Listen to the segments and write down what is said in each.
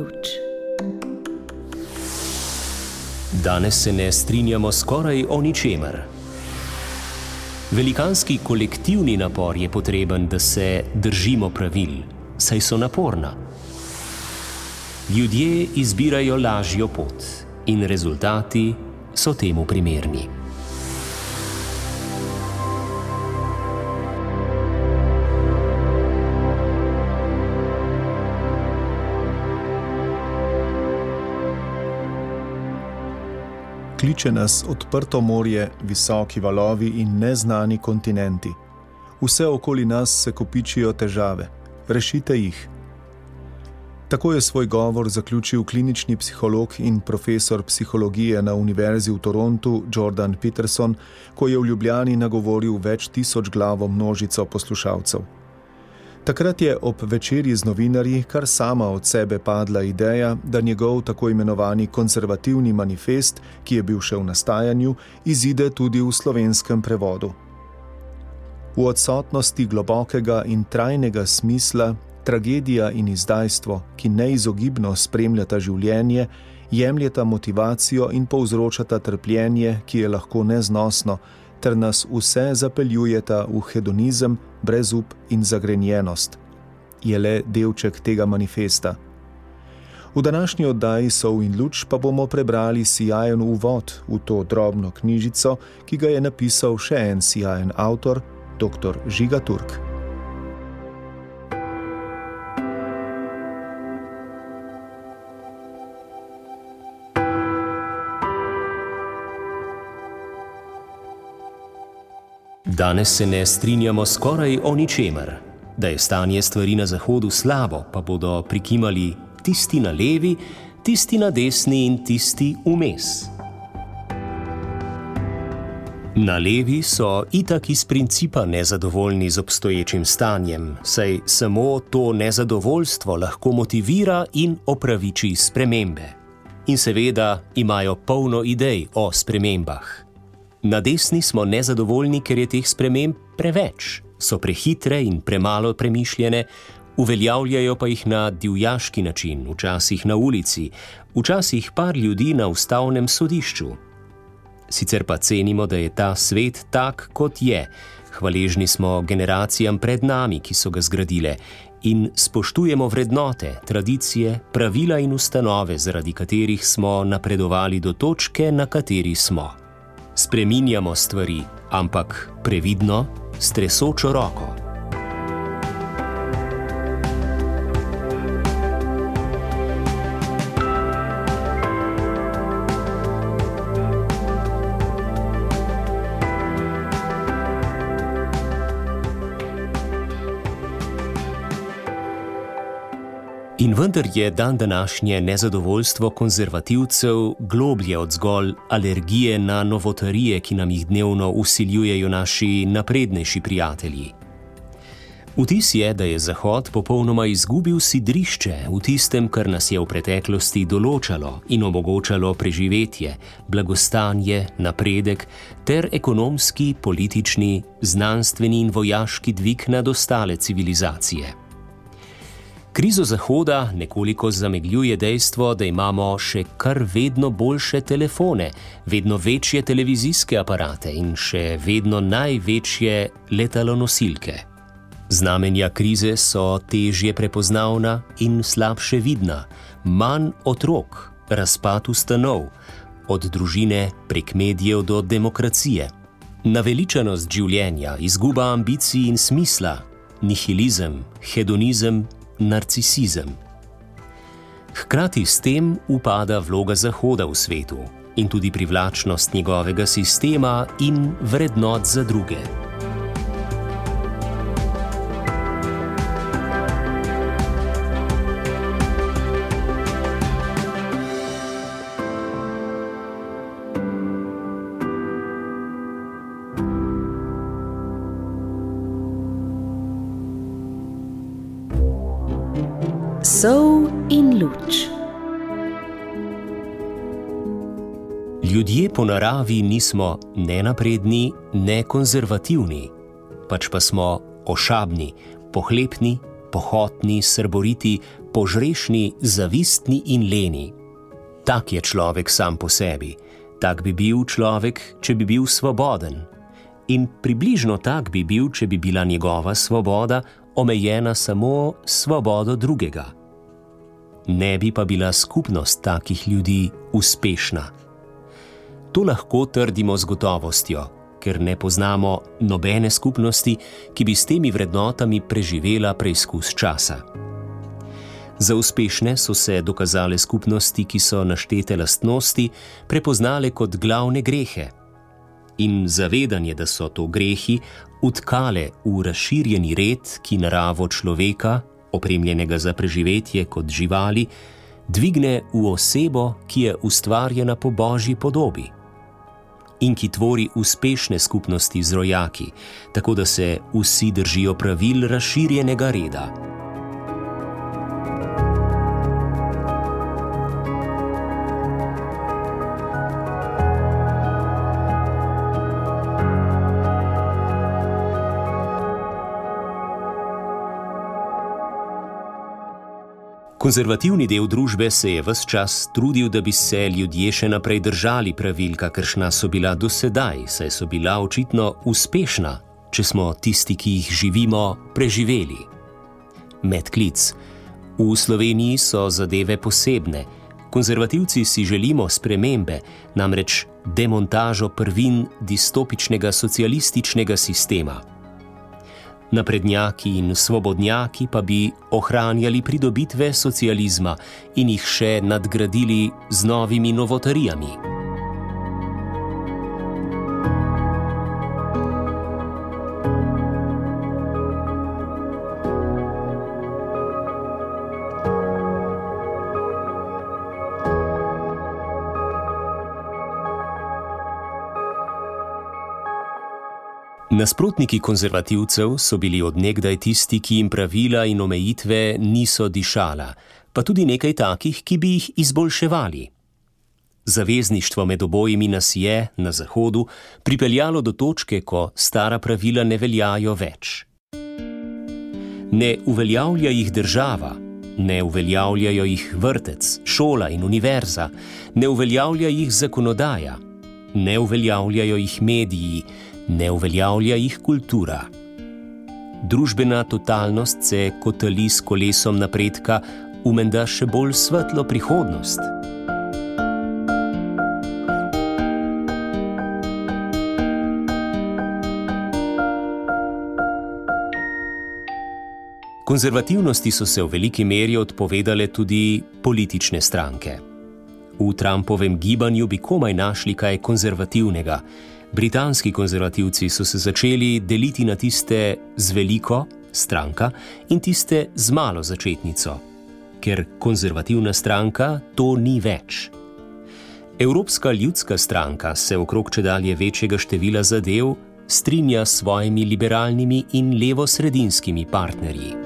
luč. Danes se ne strinjamo skoraj o ničemer. Velikanski kolektivni napor je potreben, da se držimo pravil, saj so naporna. Ljudje izbirajo lažjo pot in rezultati so temu primerni. Kliče nas odprto morje, visoki valovi in neznani kontinenti. Vse okoli nas se kopičijo težave. Rešite jih. Tako je svoj govor zaključil klinični psiholog in profesor psihologije na Univerzi v Torontu Jordan Peterson, ko je v Ljubljani nagovoril več tisoč glavo množico poslušalcev. Takrat je ob večerji z novinarji kar sama od sebe padla ideja, da njegov tako imenovani konzervativni manifest, ki je bil še v nastajanju, izide tudi v slovenskem prevodu. V odsotnosti globokega in trajnega smisla, tragedija in izdajstvo, ki neizogibno spremljata življenje, jemljeta motivacijo in povzročata trpljenje, ki je lahko neznosno, ter nas vse zapeljujeta v hedonizem, brezup in zagrenjenost. Je le delček tega manifesta. V današnji oddaji Sol in luč pa bomo prebrali sijajen uvod v to drobno knjižico, ki ga je napisal še en sijajen avtor, dr. Žiga Turk. Danes se ne strinjamo skoraj o ničemer. Da je stanje stvari na Zahodu slabo, pa bodo prikimali tisti na levi, tisti na desni in tisti vmes. Na levi so itak iz principa nezadovoljni z obstoječim stanjem, saj samo to nezadovoljstvo lahko motivira in opraviči spremembe. In seveda imajo polno idej o spremembah. Na desni smo nezadovoljni, ker je teh sprememb preveč, so prehitre in premalo premišljene, uveljavljajo pa jih na divjaški način, včasih na ulici, včasih par ljudi na ustavnem sodišču. Sicer pa cenimo, da je ta svet tak, kot je, hvaležni smo generacijam pred nami, ki so ga zgradile, in spoštujemo vrednote, tradicije, pravila in ustanove, zaradi katerih smo napredovali do točke, na kateri smo. Spreminjamo stvari, ampak previdno, s tresočo roko. In vendar je dandanašnje nezadovoljstvo konzervativcev globlje od zgolj alergije na novotarije, ki nam jih dnevno vsiljujejo naši naprednejši prijatelji. Vtis je, da je Zahod popolnoma izgubil sidrišče v tistem, kar nas je v preteklosti določalo in omogočalo preživetje, blagostanje, napredek ter ekonomski, politični, znanstveni in vojaški dvig nad ostale civilizacije. Krizo Zahoda nekoliko zamegljuje dejstvo, da imamo še kar vedno boljše telefone, vedno večje televizijske aparate in še vedno največje letalonosilke. Znamenja krize so težje prepoznavna in slabše vidna, manj otrok, razpad ustanov, od družine prek medijev do demokracije, naveličanost življenja, izguba ambicij in smisla, nihilizem, hedonizem, narcisizem. Hkrati s tem upada vloga Zahoda v svetu in tudi privlačnost njegovega sistema in vrednot za druge. Sol in luč. Ljudje po naravi nismo ne napredni, ne konzervativni, pač pa smo ošabni, pohlepni, pohotni, srboriti, požrešni, zavistni in leni. Tak je človek sam po sebi. Tak bi bil človek, če bi bil svoboden. In približno tak bi bil, če bi bila njegova svoboda omejena samo svobodo drugega. Ne bi pa bila skupnost takih ljudi uspešna. To lahko trdimo z gotovostjo, ker ne poznamo nobene skupnosti, ki bi s temi vrednotami preživela preizkus časa. Za uspešne so se dokazale skupnosti, ki so naštete lastnosti prepoznale kot glavne grehe. In zavedanje, da so to grehi, utkale v razširjeni red, ki naravo človeka, opremljenega za preživetje kot živali, dvigne v osebo, ki je ustvarjena po Božji podobi in ki tvori uspešne skupnosti z rojaki, tako da se vsi držijo pravil razširjenega reda. Konzervativni del družbe se je ves čas trudil, da bi se ljudje še naprej držali pravil, kakršna so bila do sedaj, saj so bila očitno uspešna, če smo tisti, ki jih živimo, preživeli. Medklic. V Sloveniji so zadeve posebne. Konzervativci si želimo spremembe, namreč demontažo prvin distopičnega socialističnega sistema. Naprednjaki in svobodnjaki pa bi ohranjali pridobitve socializma in jih še nadgradili z novimi novotarijami. Nasprotniki konzervativcev so bili od nekdaj tisti, ki jim pravila in omejitve niso dišala, pa tudi nekaj takih, ki bi jih izboljševali. Zavezništvo med obojimi nas je, na Zahodu, pripeljalo do točke, ko stara pravila ne veljajo več. Ne uveljavlja jih država, ne uveljavljajo jih vrtec, šola in univerza, ne uveljavlja jih zakonodaja, ne uveljavljajo jih mediji, ne uveljavlja jih kultura. Družbena totalnost se kotali s kolesom napredka v menda še bolj svetlo prihodnost. Konzervativnosti so se v veliki meri odpovedale tudi politične stranke. V Trumpovem gibanju bi komaj našli kaj konzervativnega. Britanski konzervativci so se začeli deliti na tiste z veliko, stranka, in tiste z malo začetnico, ker konzervativna stranka to ni več. Evropska ljudska stranka se okrog čedalje večjega števila zadev strinja s svojimi liberalnimi in levosredinskimi partnerji.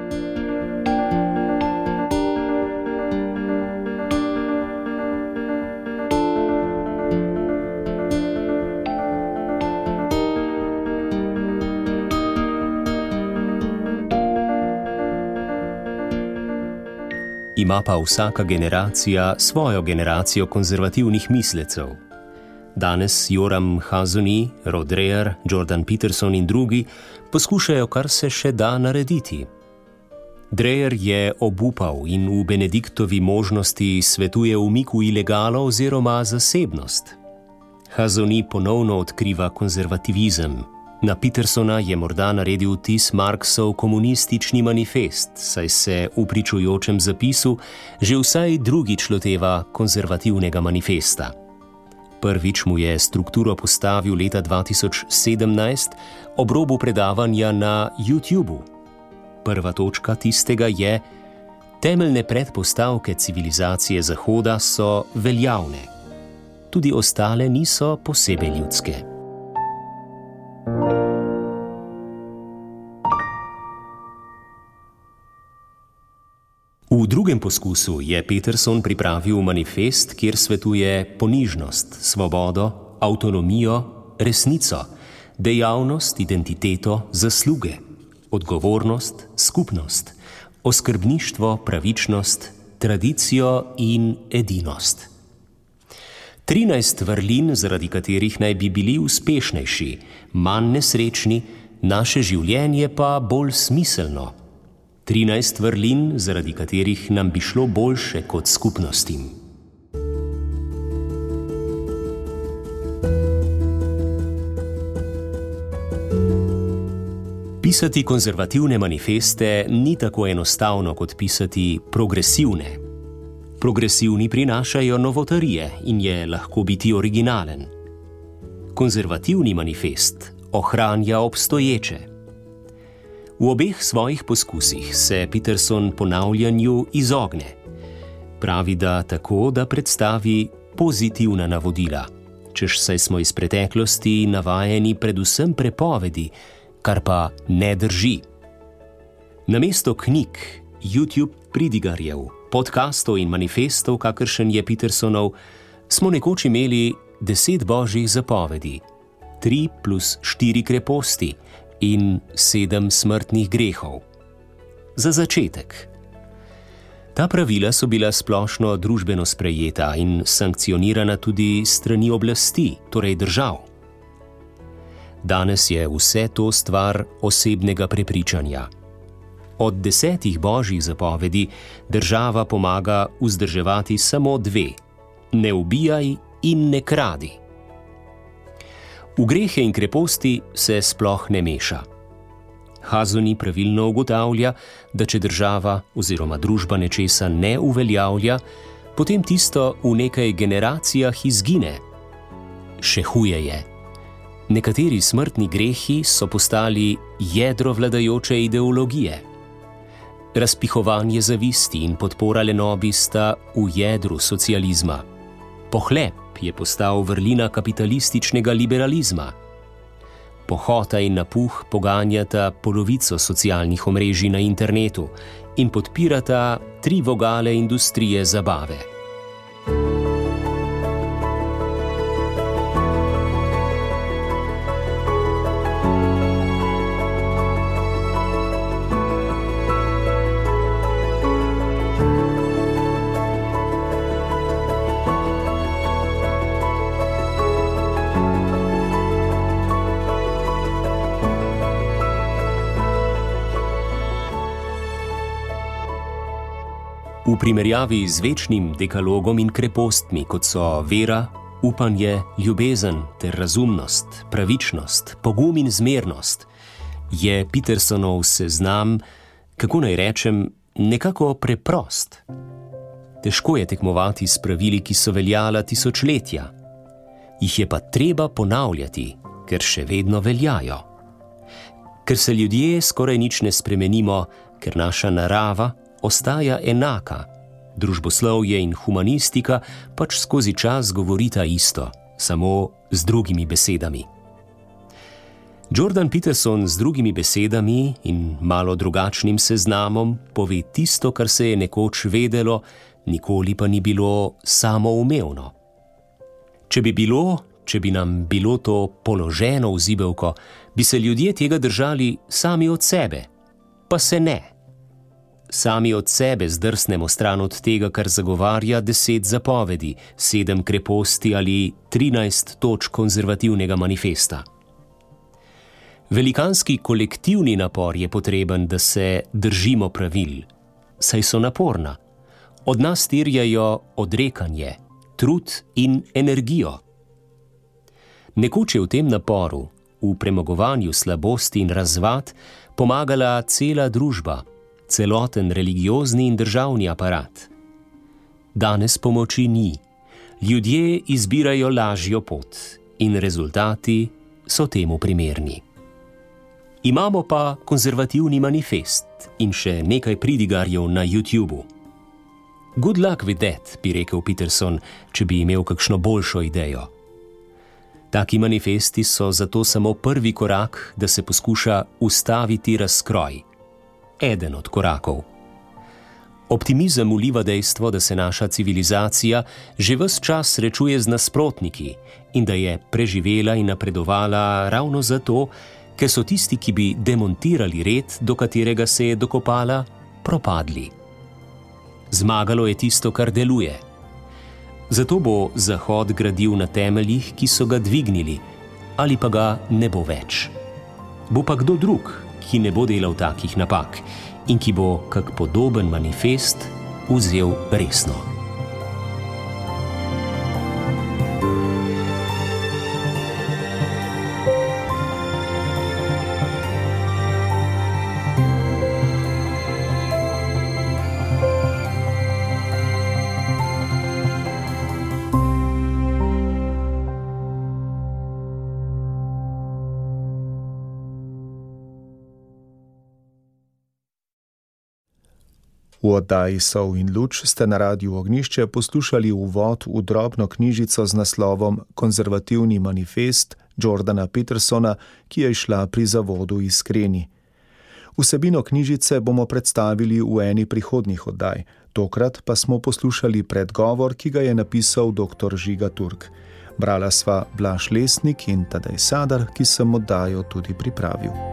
Ima pa vsaka generacija svojo generacijo konzervativnih mislecev. Danes Joram Hazony, Rod Dreher, Jordan Peterson in drugi poskušajo, kar se še da narediti. Dreher je obupal in v Benediktovi možnosti svetuje umik v ilegalo oziroma zasebnost. Hazony ponovno odkriva konzervativizem. Na Petersona je morda naredil vtis Marksov komunistični manifest, saj se v pričujočem zapisu že vsaj drugič loteva konzervativnega manifesta. Prvič mu je strukturo postavil leta 2017 ob robu predavanja na YouTubu. Prva točka tistega je: temeljne predpostavke civilizacije Zahoda so veljavne. Tudi ostale niso posebej ljudske. V drugem poskusu je Peterson pripravil manifest, kjer svetuje ponižnost, svobodo, avtonomijo, resnico, dejavnost, identiteto, zasluge, odgovornost, skupnost, oskrbništvo, pravičnost, tradicijo in edinost. 13 vrlin, zaradi katerih naj bi bili uspešnejši, manj nesrečni, naše življenje pa bolj smiselno. 13 vrlin, zaradi katerih nam bi šlo boljše kot skupnostim. Pisati konzervativne manifeste ni tako enostavno kot pisati progresivne. Progresivni prinašajo novotarije in je lahko biti originalen. Konzervativni manifest ohranja obstoječe. V obeh svojih poskusih se Peterson ponavljanju izogne. Pravi, da tako, da predstavi pozitivna navodila, češ saj smo iz preteklosti navajeni predvsem prepovedi, kar pa ne drži. Namesto knjig, YouTube pridigarjev, podcastov in manifestov, kakršen je Petersonov, smo nekoč imeli 10 božjih zapovedi, 3 plus 4 kreposti in 7 smrtnih grehov. Za začetek. Ta pravila so bila splošno družbeno sprejeta in sankcionirana tudi strani oblasti, torej držav. Danes je vse to stvar osebnega prepričanja. Od 10 božjih zapovedi država pomaga vzdrževati samo 2: ne ubijaj in ne kradi. V grehe in kreposti se sploh ne meša. Hazoni pravilno ugotavlja, da če država oziroma družba nečesa ne uveljavlja, potem tisto v nekaj generacijah izgine. Še huje je. Nekateri smrtni grehi so postali jedro vladajoče ideologije. Razpihovanje zavisti in podpora lenobi sta v jedru socializma. Pohlep je postal vrlina kapitalističnega liberalizma. Pohota in napuh poganjata polovico socialnih omrežij na internetu in podpirata 3 vogale industrije zabave. V primerjavi z večnim dekalogom in krepostmi, kot so vera, upanje, ljubezen ter razumnost, pravičnost, pogum in zmernost, je Petersonov seznam, kako naj rečem, nekako preprost. Težko je tekmovati s pravili, ki so veljala tisočletja. Jih je pa treba ponavljati, ker še vedno veljajo. Ker se ljudje skoraj nič ne spremenimo, ker naša narava ostaja enaka, družboslovje in humanistika pač skozi čas govorita isto, samo z drugimi besedami. Jordan Peterson z drugimi besedami in malo drugačnim seznamom pove tisto, kar se je nekoč vedelo, nikoli pa ni bilo samoumevno. Če bi nam bilo to položeno v zibelko, bi se ljudje tega držali sami od sebe, pa se ne. Sami od sebe zdrsnemo stran od tega, kar zagovarja 10 zapovedi, 7 kreposti ali 13 točk konzervativnega manifesta. Velikanski kolektivni napor je potreben, da se držimo pravil, saj so naporna. Od nas terjajo odrekanje, trud in energijo. Nekoč je v tem naporu, v premagovanju slabosti in razvad, pomagala cela družba, celoten religiozni in državni aparat. Danes pomoči ni. Ljudje izbirajo lažjo pot in rezultati so temu primerni. Imamo pa konzervativni manifest in še nekaj pridigarjev na YouTubu. Good luck with that, bi rekel Peterson, če bi imel kakšno boljšo idejo. Taki manifesti so zato samo prvi korak, da se poskuša ustaviti razkroj. Eden od korakov. Optimizem vliva dejstvo, da se naša civilizacija že ves čas srečuje z nasprotniki in da je preživela in napredovala ravno zato, ker so tisti, ki bi demontirali red, do katerega se je dokopala, propadli. Zmagalo je tisto, kar deluje. Zato bo Zahod gradil na temeljih, ki so ga dvignili, ali pa ga ne bo več. Bo pa kdo drug, ki ne bo delal takih napak in ki bo kak podoben manifest vzel resno. V oddaji Sol in luč ste na Radiu Ognjišče poslušali uvod v drobno knjižico z naslovom Konzervativni manifest Jordana Petersona, ki je izšla pri zavodu Iskreni. Vsebino knjižice bomo predstavili v eni prihodnjih oddaj, tokrat pa smo poslušali predgovor, ki ga je napisal dr. Žiga Turk. Brala sva Blaž Lesnik in Tadej Sadar, ki sem oddajo tudi pripravil.